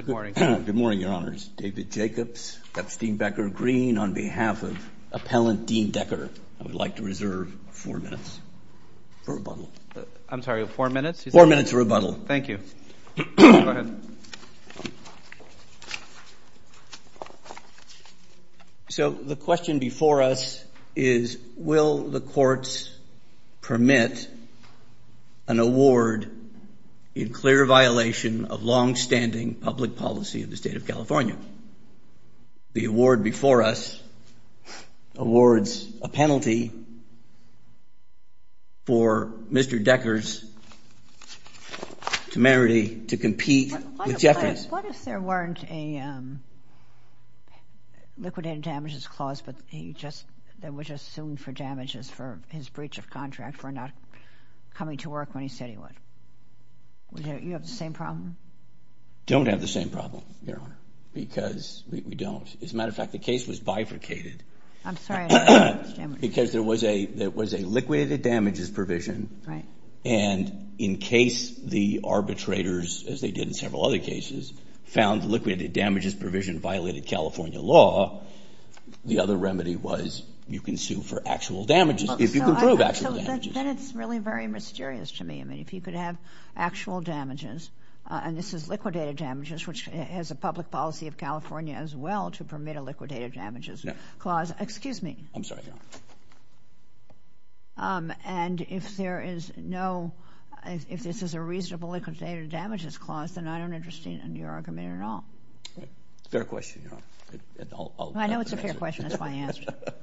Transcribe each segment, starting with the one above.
morning. Good morning, Your Honors. David Jacobs, Epstein Becker Green, on behalf of Appellant Dean Decker. I would like to reserve 4 minutes for rebuttal. I'm sorry, 4 minutes? 4 minutes for rebuttal. Thank you. Go ahead. So the question before us is, will the courts permit an award in clear violation of long-standing public policy of the state of California? The award before us awards a penalty for Mr. Decker's temerity to compete with Jeffries. What if there weren't a liquidated damages clause, but they were just sued for damages for his breach of contract for not coming to work when he said he would? You have the same problem? Don't have the same problem, Your Honor, because we don't. As a matter of fact, the case was bifurcated. I'm sorry, I don't understand. Because there was a liquidated damages provision. Right. And in case the arbitrators, as they did in several other cases, found the liquidated damages provision violated California law, the other remedy was you can sue for actual damages if you can prove actual damages. Then it's really very mysterious to me. I mean, if you could have actual damages, and this is liquidated damages, which has a public policy of California as well to permit a liquidated damages clause. Excuse me. I'm sorry, Your Honor. And if there is if this is a reasonable liquidated damages clause, then I don't understand your argument at all. Fair question, Your Honor. I know it's a fair question. That's why I asked.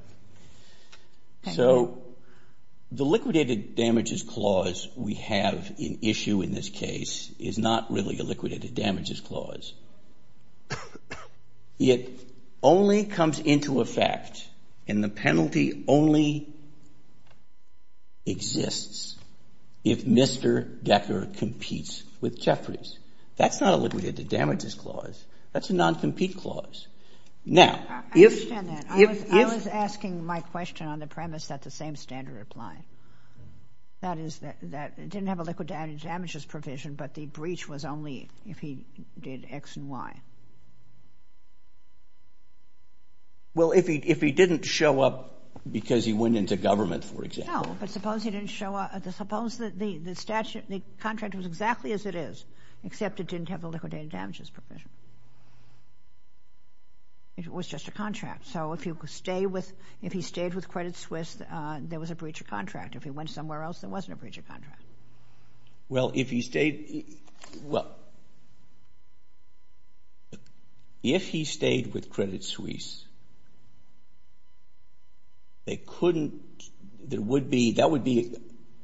So the liquidated damages clause we have in issue in this case is not really a liquidated damages clause. It only comes into effect, and the penalty only exists if Mr. Decker competes with Jeffries. That's not a liquidated damages clause. That's a non-compete clause. Now, I understand that. I was asking my question on the premise that the same standard applied. That is, that it didn't have a liquidated damages provision, but the breach was only if he did X and Y. Well, if he didn't show up because he went into government, for example. No, but suppose he didn't show up. Suppose that the contract was exactly as it is, except it didn't have a liquidated damages provision. It was just a contract. So if he stayed with Credit Suisse, there was a breach of contract. If he went somewhere else, there wasn't a breach of contract. Well, if he stayed with Credit Suisse, that would be a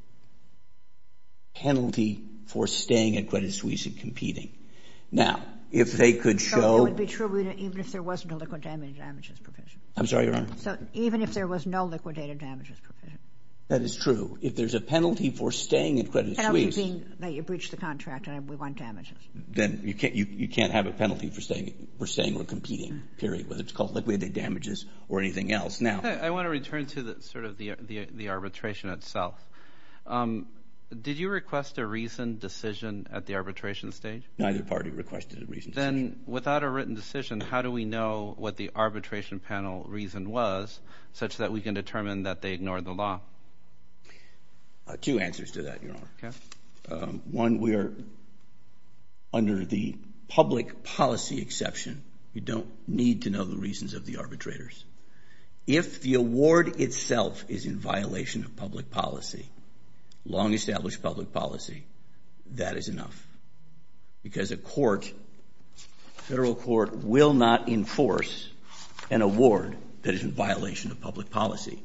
penalty for staying at Credit Suisse and competing. Now, if they could show... So it would be true even if there wasn't a liquidated damages provision. I'm sorry, Your Honor? So even if there was no liquidated damages provision. That is true. If there's a penalty for staying at Credit Suisse... Penalty being that you breached the contract and we want damages. Then you can't have a penalty for staying or competing, period, whether it's called liquidated damages or anything else. Now... I want to return to the arbitration itself. Did you request a reasoned decision at the arbitration stage? Neither party requested a reasoned decision. Then, without a written decision, how do we know what the arbitration panel reason was, such that we can determine that they ignored the law? Two answers to that, Your Honor. Okay. One, we are under the public policy exception. You don't need to know the reasons of the arbitrators. If the award itself is in violation of public policy, long-established public policy, that is enough. Because a federal court, will not enforce an award that is in violation of public policy.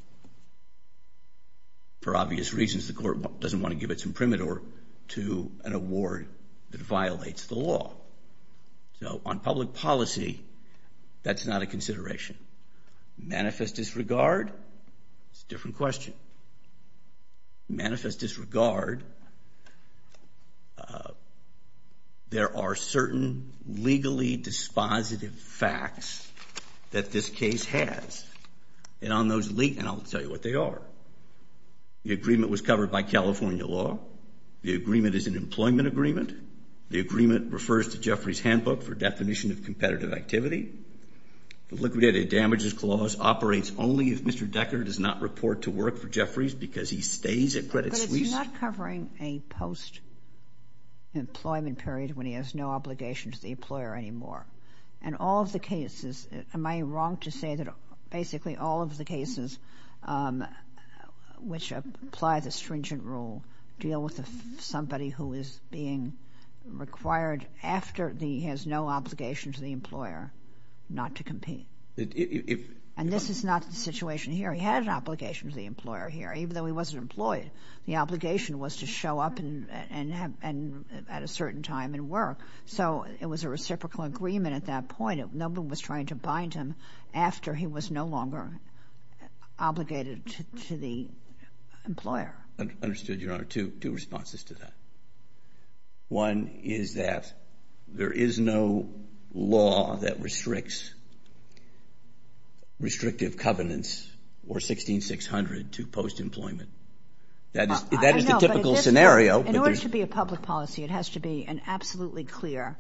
For obvious reasons, the court doesn't want to give its imprimatur to an award that violates the law. So on public policy, that's not a consideration. Manifest disregard, it's a different question. Manifest disregard, there are certain legally dispositive facts that this case has. And on those and I'll tell you what they are. The agreement was covered by California law. The agreement is an employment agreement. The agreement refers to Jeffries' handbook for definition of competitive activity. The liquidated damages clause operates only if Mr. Decker does not report to work for Jeffries because he stays at Credit Suisse. But it's not covering a post-employment period when he has no obligation to the employer anymore. And all of the cases, am I wrong to say that basically all of the cases which apply the stringent rule deal with somebody who is being required after he has no obligation to the employer not to compete? And this is not the situation here. He had an obligation to the employer here, even though he wasn't employed. The obligation was to show up and at a certain time and work. So it was a reciprocal agreement at that point. No one was trying to bind him after he was no longer obligated to the employer. Understood, Your Honor. Two responses to that. One is that there is no law that restricts restrictive covenants or 16600 to post-employment. That is the typical scenario. In order to be a public policy, it has to be an absolutely clear,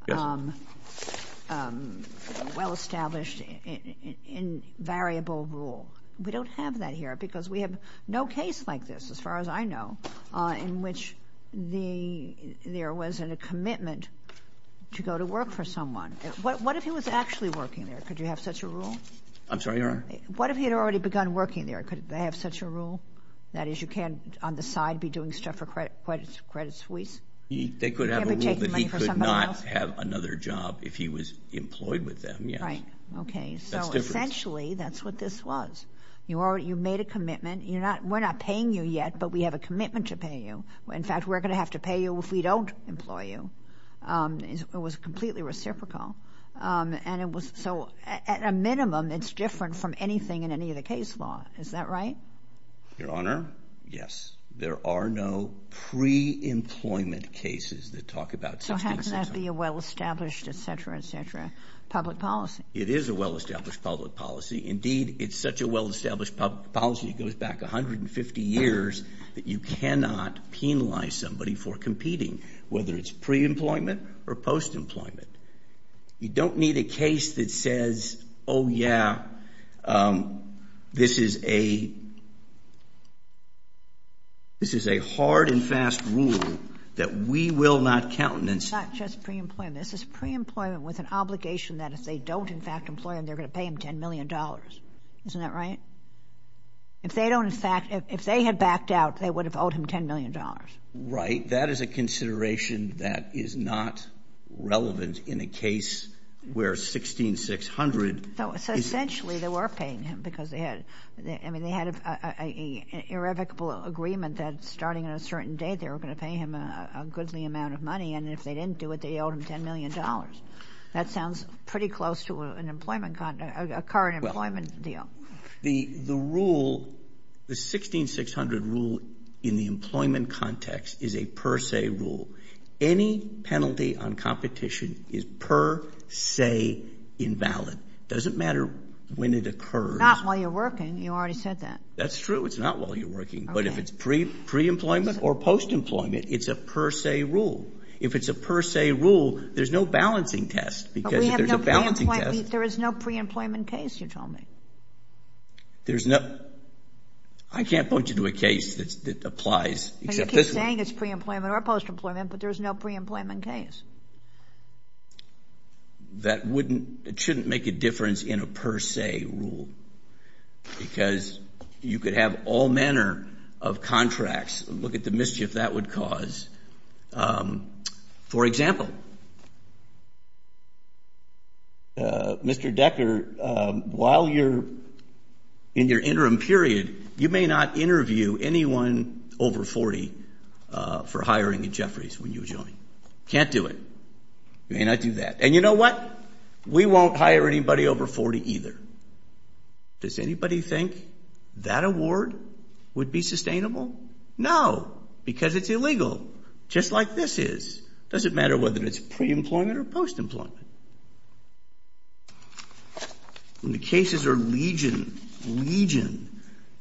well-established, invariable rule. We don't have that here because we have no case like this, as far as I know, in which there was a commitment to go to work for someone. What if he was actually working there? Could you have such a rule? I'm sorry, Your Honor? What if he had already begun working there? Could they have such a rule? That is, you can't, on the side, be doing stuff for Credit Suisse? They could have a rule that he could not have another job if he was employed with them, yes. Right. Okay. So essentially, that's what this was. You made a commitment. We're not paying you yet, but we have a commitment to pay you. In fact, we're going to have to pay you if we don't employ you. It was completely reciprocal. And it was, so at a minimum, it's different from anything in any of the case law. Is that right? Your Honor, yes. There are no pre-employment cases that talk about 16600. So how can that be a well-established, et cetera, public policy? It is a well-established public policy. Indeed, it's such a well-established public policy, it goes back 150 years, that you cannot penalize somebody for competing, whether it's pre-employment or post-employment. You don't need a case that says, oh, yeah, this is a hard and fast rule that we will not countenance. It's not just pre-employment. This is pre-employment with an obligation that if they don't, in fact, employ him, they're going to pay him $10 million. Isn't that right? If they don't, in fact, if they had backed out, they would have owed him $10 million. Right. That is a consideration that is not relevant in a case where 16600 So essentially, they were paying him because they had an irrevocable agreement that starting on a certain date, they were going to pay him a goodly amount of money, and if they didn't do it, they owed him $10 million. That sounds pretty close to an employment a current employment deal. The rule, the 16600 rule in the employment context is a per se rule. Any penalty on competition is per se invalid. Doesn't matter when it occurs. Not while you're working. You already said that. That's true. It's not while you're working. Okay. But if it's pre-employment or post-employment, it's a per se rule. If it's a per se rule, there's no balancing test, because if there's a balancing test. There is no pre-employment case, you told me. I can't point you to a case that applies except this one. You keep saying it's pre-employment or post-employment, but there's no pre-employment case. It shouldn't make a difference in a per se rule, because you could have all manner of contracts. Look at the mischief that would cause. For example, Mr. Decker, while you're in your interim period, you may not interview anyone over 40 for hiring at Jeffries when you join. Can't do it. You may not do that. And you know what? We won't hire anybody over 40 either. Does anybody think that award would be sustainable? No, because it's illegal, just like this is. Doesn't matter whether it's pre-employment or post-employment. And the cases are legion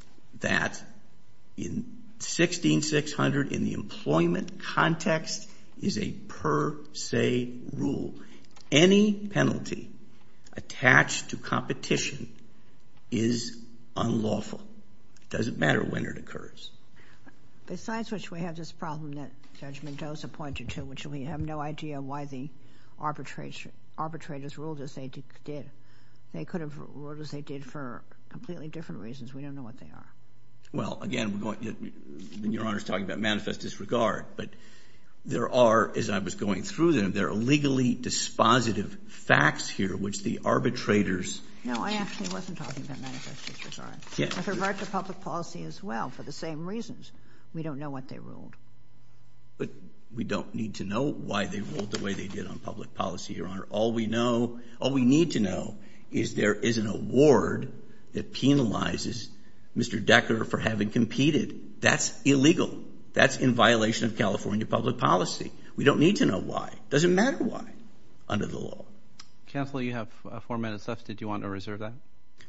that in 16600 in the employment context, is a per se rule. Any penalty attached to competition is unlawful. It doesn't matter when it occurs. Besides which, we have this problem that Judge Mendoza pointed to, which we have no idea why the arbitrators ruled as they did. They could have ruled as they did for completely different reasons. We don't know what they are. Well, again, Your Honor's talking about manifest disregard, but there are, as I was going through them, there are legally dispositive facts here which the arbitrators... No, I actually wasn't talking about manifest disregard. Yeah. With regard to public policy as well, for the same reasons. We don't know what they ruled. But we don't need to know why they ruled the way they did on public policy, Your Honor. All we need to know is there is an award that penalizes Mr. Decker for having competed. That's illegal. That's in violation of California public policy. We don't need to know why. It doesn't matter why under the law. Counsel, you have 4 minutes left. Did you want to reserve that?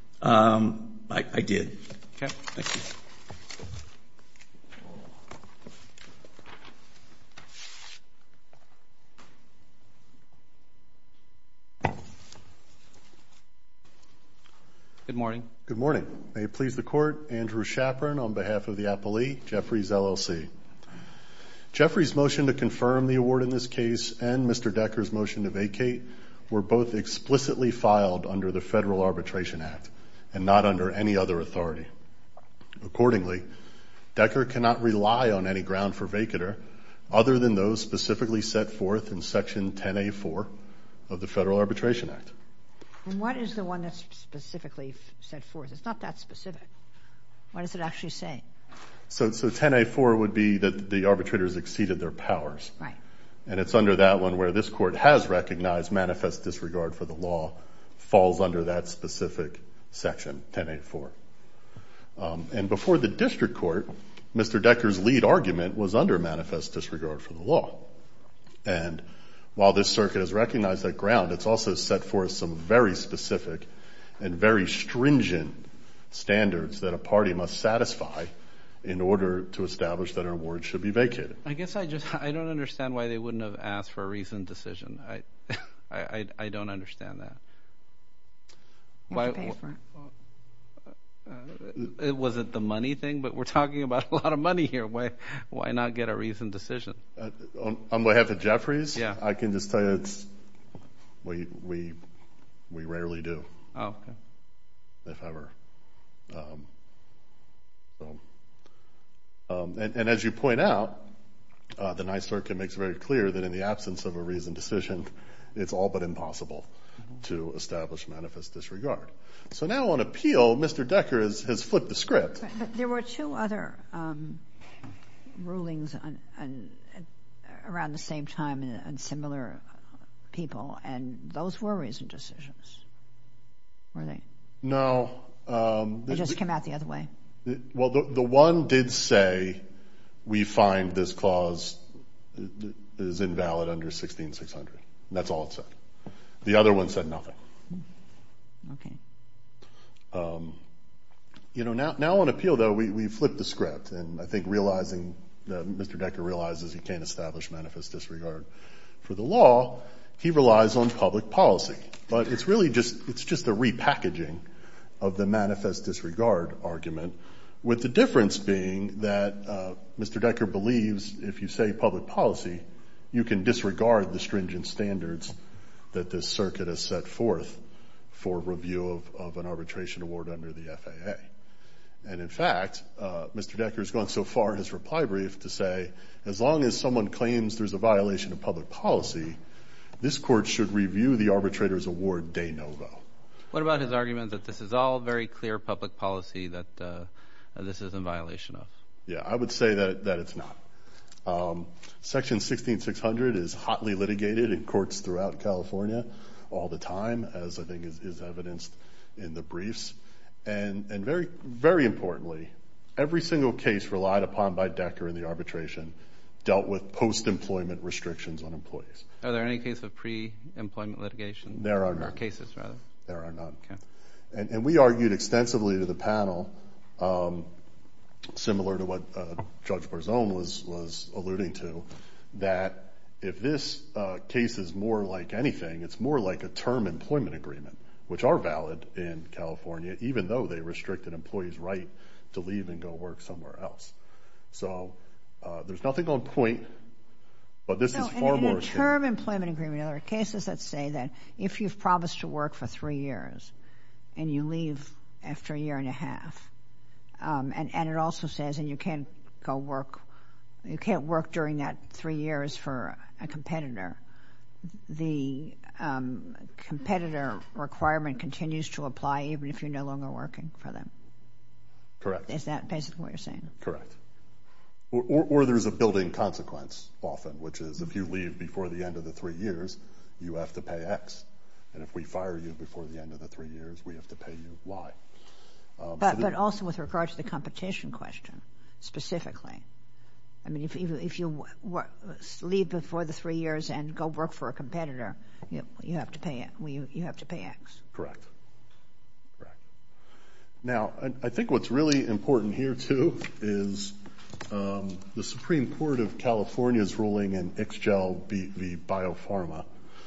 I did. Okay. Thank you. Good morning. Good morning. May it please the Court, Andrew Chaperon on behalf of the appellee, Jeffries, LLC. Jeffries' motion to confirm the award in this case and Mr. Decker's motion to vacate were both explicitly filed under the Federal Arbitration Act and not under any other authority. Accordingly, Decker cannot rely on any ground for vacater other than those specifically set forth in Section 10A4 of the Federal Arbitration Act. And what is the one that's specifically set forth? It's not that specific. What does it actually say? So 10A4 would be that the arbitrators exceeded their powers. Right. And it's under that one where this Court has recognized manifest disregard for the law falls under that specific section, 10A4. And before the district court, Mr. Decker's lead argument was under manifest disregard for the law. And while this circuit has recognized that ground, it's also set forth some very specific and very stringent standards that a party must satisfy in order to establish that an award should be vacated. I guess I don't understand why they wouldn't have asked for a reasoned decision. I don't understand that. You have to pay for it. Was it the money thing? But we're talking about a lot of money here. Why not get a reasoned decision? On behalf of Jeffries, yeah. I can just tell you we rarely do. Oh, okay. If ever. And as you point out, the Ninth Circuit makes very clear that in the absence of a reasoned decision, it's all but impossible to establish manifest disregard. So now on appeal, Mr. Decker has flipped the script. But there were two other rulings around the same time and similar people, and those were reasoned decisions, were they? No. They just came out the other way? Well, the one did say we find this clause is invalid under 16-600. That's all it said. The other one said nothing. Okay. Now on appeal, though, we flipped the script, and I think realizing that Mr. Decker realizes he can't establish manifest disregard for the law, he relies on public policy. But it's really just a repackaging of the manifest disregard argument, with the difference being that Mr. Decker believes if you say public policy, you can disregard the stringent standards that this circuit has set forth for review of an arbitration award under the FAA. And in fact, Mr. Decker has gone so far in his reply brief to say, as long as someone claims there's a violation of public policy, this court should review the arbitrator's award de novo. What about his argument that this is all very clear public policy that this is in violation of? Yeah, I would say that it's not. Section 16-600 is hotly litigated in courts throughout California all the time, as I think is evidenced in the briefs. And very, very importantly, every single case relied upon by Decker in the arbitration dealt with post-employment restrictions on employees. Are there any cases of pre-employment litigation? There are none. Or cases, rather? There are none. Okay. And we argued extensively to the panel, similar to what Judge Barzone was alluding to, that if this case is more like anything, it's more like a term employment agreement, which are valid in California, even though they restrict an employee's right to leave and go work somewhere else. So there's nothing on point, but this is far more. In a term employment agreement, there are cases that say that if you've promised to work for 3 years and you leave after a year and a half, and it also says, and you can't work during that 3 years for a competitor, the competitor requirement continues to apply even if you're no longer working for them. Correct. Is that basically what you're saying? Correct. Or there's a built-in consequence often, which is if you leave before the end of the 3 years, you have to pay X. And if we fire you before the end of the 3 years, we have to pay you Y. But also with regard to the competition question, specifically. I mean, if you leave before the 3 years and go work for a competitor, you have to pay X. Correct. Now, I think what's really important here too is the Supreme Court of California's ruling in Ixgel v. Biopharma,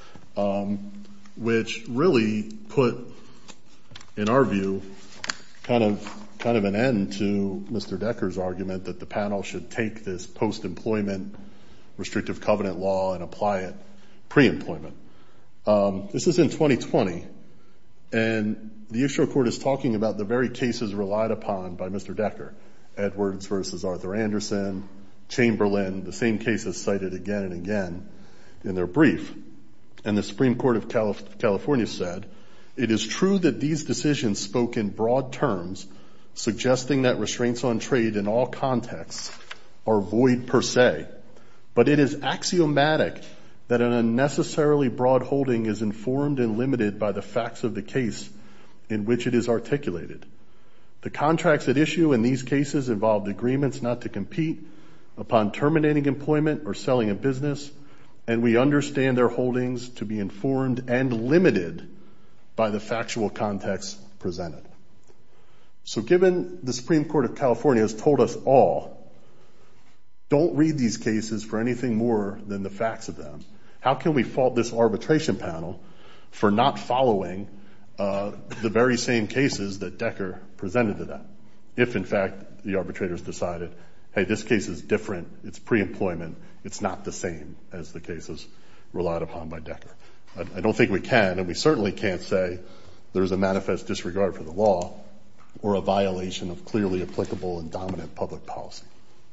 which really put, in our view, kind of an end to Mr. Decker's argument that the panel should take this post-employment restrictive covenant law and apply it pre-employment. This is in 2020, and the Ixgel Court is talking about the very cases relied upon by Mr. Decker, Edwards versus Arthur Anderson, Chamberlain, the same cases cited again and again in their brief. And the Supreme Court of California said, "It is true that these decisions spoke in broad terms, suggesting that restraints on trade in all contexts are void per se, but it is axiomatic that an unnecessarily broad holding is informed and limited by the facts of the case in which it is articulated. The contracts at issue in these cases involved agreements not to compete upon terminating employment or selling a business, and we understand their holdings to be informed and limited by the factual context presented." So given the Supreme Court of California has told us all, don't read these cases for anything more than the facts of them, how can we fault this arbitration panel for not following the very same cases that Decker presented to them, if in fact the arbitrators decided, hey, this case is different, it's pre-employment, it's not the same as the cases relied upon by Decker. I don't think we can, and we certainly can't say there's a manifest disregard for the law or a violation of clearly applicable and dominant public policy.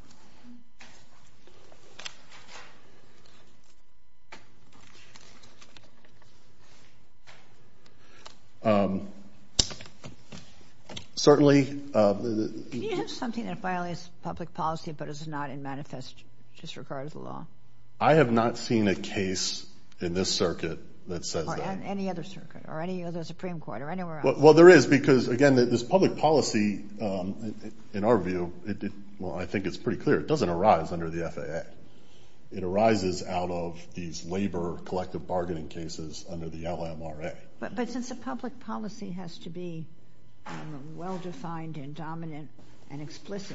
Certainly. Can you have something that violates public policy but is not in manifest disregard of the law? I have not seen a case in this circuit that says that. Or any other circuit, or any other Supreme Court, or anywhere else. Well, there is, because, again, this public policy, in our view, I think it's pretty clear. It doesn't arise under the FAA. It arises out of these labor collective bargaining cases under the LMRA. But since the public policy has to be well-defined and dominant and explicit,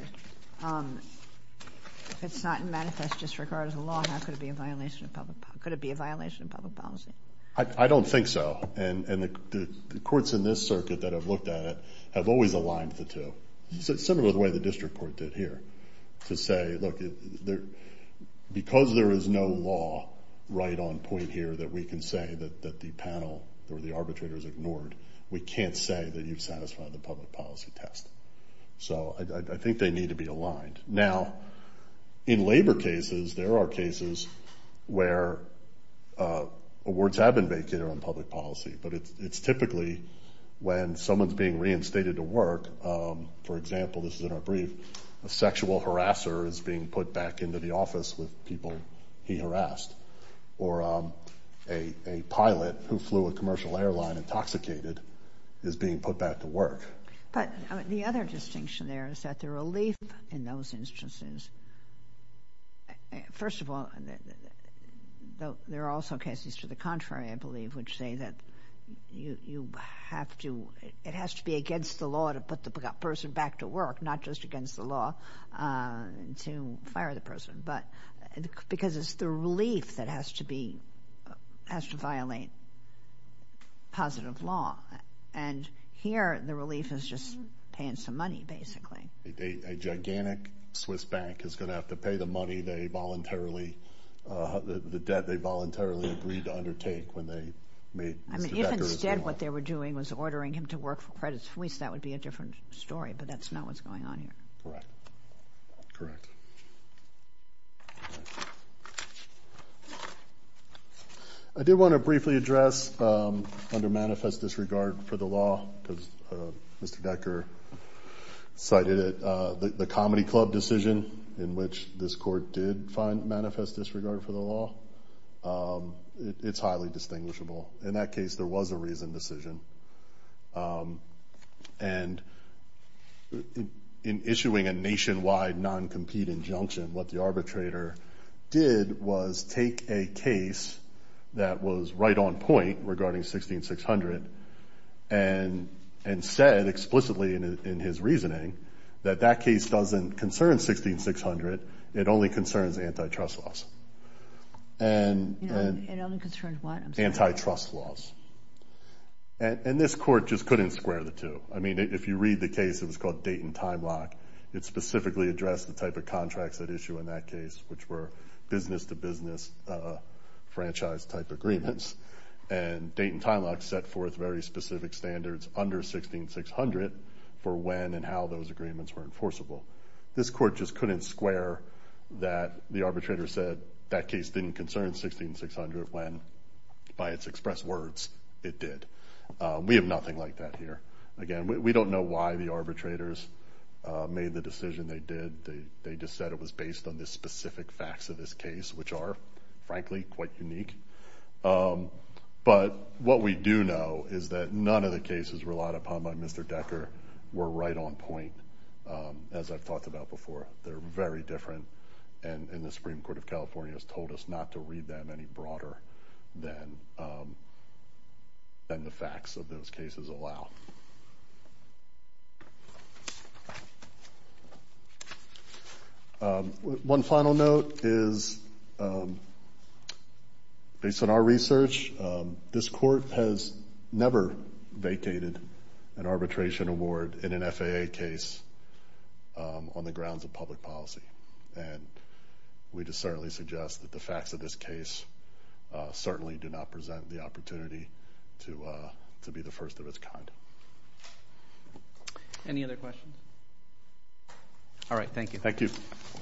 if it's not in manifest disregard of the law, how could it be a violation of public policy? Could it be a violation of public policy? I don't think so. And the courts in this circuit that have looked at it have always aligned the two. Similar to the way the district court did here, to say, look, because there is no law right on point here that we can say that the panel or the arbitrators ignored, we can't say that you've satisfied the public policy test. So I think they need to be aligned. Now, in labor cases, there are cases where awards have been vacated on public policy, but it's typically when someone's being reinstated to work. For example, this is in our brief, a sexual harasser is being put back into the office with people he harassed, or a pilot who flew a commercial airline intoxicated is being put back to work. But the other distinction there is that the relief in those instances, first of all, there are also cases to the contrary, I believe, which say that it has to be against the law to put the person back to work, not just against the law to fire the person, but because it's the relief that has to violate positive law. And here the relief is just paying some money, basically. A gigantic Swiss bank is going to have to pay the money they voluntarily, the debt they voluntarily agreed to undertake when they made Mr. Decker. If instead what they were doing was ordering him to work for Credit Suisse, that would be a different story, but that's not what's going on here. Correct. I did want to briefly address, under manifest disregard for the law, because Mr. Decker cited it, the Comedy Club decision in which this court did find manifest disregard for the law. It's highly distinguishable. In that case, there was a reasoned decision. And in issuing a nationwide non-compete injunction, what the arbitrator did was take a case that was right on point regarding 16600 and said explicitly in his reasoning that case doesn't concern 16600, it only concerns antitrust laws. And it only concerns what? Antitrust laws. And this court just couldn't square the two. I mean, if you read the case, it was called Dayton Time Lock. It specifically addressed the type of contracts at issue in that case, which were business-to-business franchise-type agreements. And Dayton Time Lock set forth very specific standards under 16600 for when and how those agreements were enforceable. This court just couldn't square that the arbitrator said that case didn't concern 16600 when, by its express words, it did. We have nothing like that here. Again, we don't know why the arbitrators made the decision they did. They just said it was based on the specific facts of this case, which are, frankly, quite unique. But what we do know is that none of the cases relied upon by Mr. Decker were right on point, as I've talked about before. They're very different, and the Supreme Court of California has told us not to read them any broader than the facts of those cases allow. One final note is, based on our research, this court has never vacated an arbitration award in an FAA case on the grounds of public policy. And we just certainly suggest that the facts of this case certainly do not present the opportunity to be the first of its kind. Any other questions? All right, thank you. Thank you.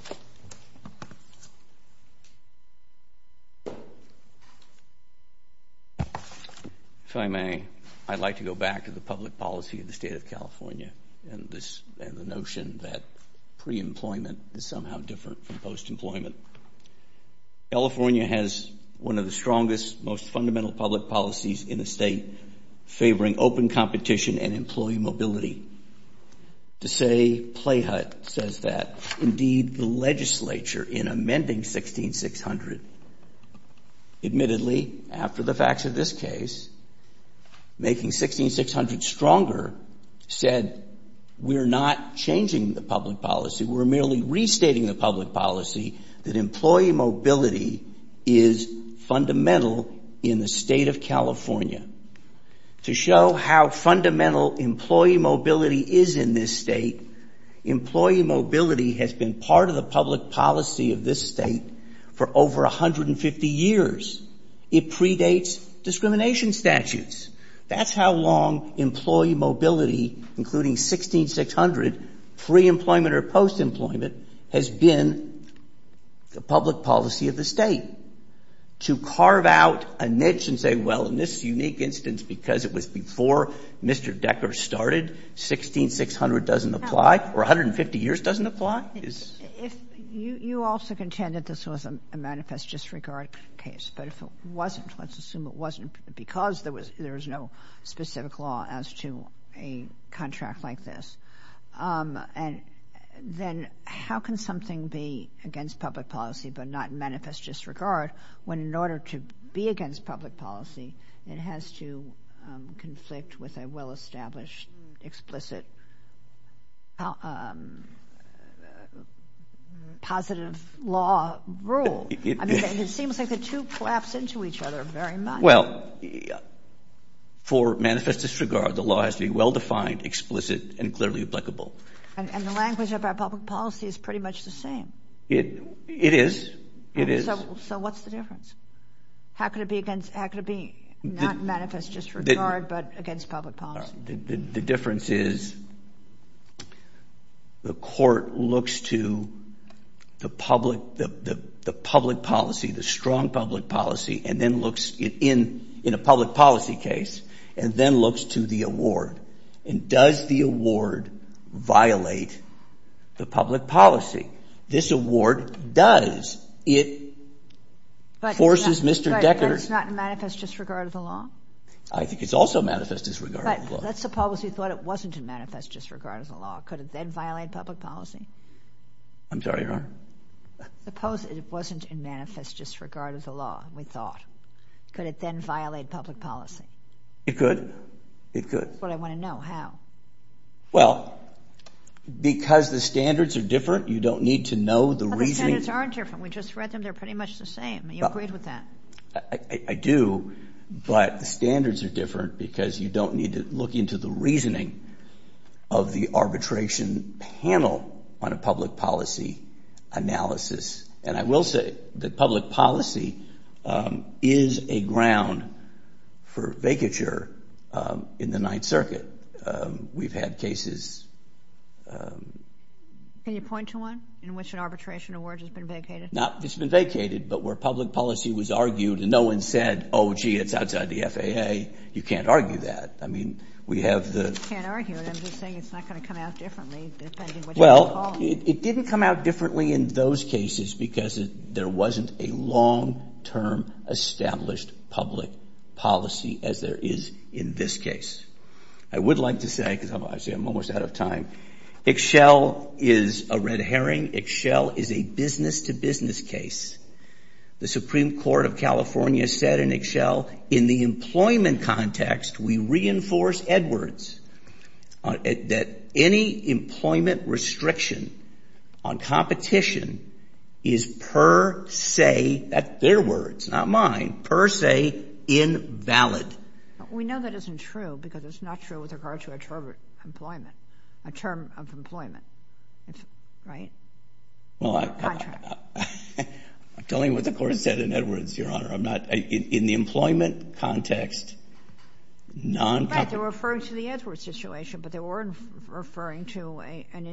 If I may, I'd like to go back to the public policy of the state of California and the notion that pre-employment is somehow different from post-employment. California has one of the strongest, most fundamental public policies in the state favoring open competition and employee mobility. To say Play Hut says that. Indeed, the legislature, in amending 16600, admittedly, after the facts of this case, making 16600 stronger, said, we're not changing the public policy. We're merely restating the public policy that employee mobility is fundamental in the state of California. To show how fundamental employee mobility is in this state, employee mobility has been part of the public policy of this state for over 150 years. It predates discrimination statutes. That's how long employee mobility, including 16600, pre-employment or post-employment, has been the public policy of the state. To carve out a niche and say, well, in this unique instance, because it was before Mr. Decker started, 16600 doesn't apply, or 150 years doesn't apply? If you also contend that this was a manifest disregard case, but if it wasn't, let's assume it wasn't, because there was no specific law as to a contract like this, and then how can something be against public policy but not manifest disregard when in order to be against public policy it has to conflict with a well-established, explicit, positive law rule? I mean, it seems like the two collapse into each other very much. Well, for manifest disregard, the law has to be well-defined, explicit, and clearly applicable. And the language about public policy is pretty much the same. It is. It is. So what's the difference? How could it be not manifest disregard, but against public policy? The difference is the court looks to the public policy, the strong public policy, and then looks in a public policy case, and then looks to the award. And does the award violate the public policy? This award does. It forces Mr. Decker. But it's not in manifest disregard of the law? I think it's also manifest disregard of the law. But let's suppose we thought it wasn't in manifest disregard of the law. Could it then violate public policy? I'm sorry, Your Honor? Suppose it wasn't in manifest disregard of the law, we thought. Could it then violate public policy? It could. It could. That's what I want to know. How? Well, because the standards are different, you don't need to know the reasoning. The standards aren't different. We just read them. They're pretty much the same. You agreed with that? I do, but the standards are different because you don't need to look into the reasoning of the arbitration panel on a public policy analysis. And I will say that public policy is a ground for vacature in the Ninth Circuit. We've had cases. Can you point to one in which an arbitration award has been vacated? It's been vacated, but where public policy was argued and no one said, oh, gee, it's outside the FAA, you can't argue that. I mean, we have the... You can't argue it. I'm just saying it's not going to come out differently depending what you call it. Well, it didn't come out differently in those cases because there wasn't a long-term established public policy as there is in this case. I would like to say, because I'm almost out of time, Ixchel is a red herring. Ixchel is a business-to-business case. The Supreme Court of California said in Ixchel, in the employment context, we reinforce Edwards that any employment restriction on competition is per se, that's their words, not mine, per se invalid. We know that isn't true because it's not true with regard to a term of employment, right? Well, I'm telling you what the court said in Edwards, Your Honor. I'm not in the employment context. Right, they were referring to the Edwards situation, but they weren't referring to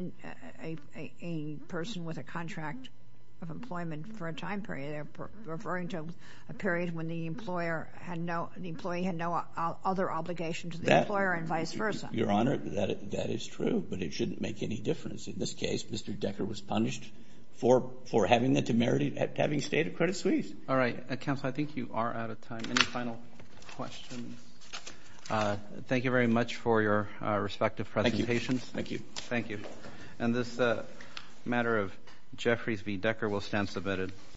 a person with a contract of employment for a time period. They're referring to a period when the employee had no other obligation to the employer and vice versa. Your Honor, that is true, but it shouldn't make any difference. In this case, Mr. Decker was punished for having the temerity, having stayed at Credit Suisse. All right, counsel, I think you are out of time. Any final questions? Thank you very much for your respective presentations. Thank you. Thank you. And this matter of Jeffries v. Decker will stand submitted.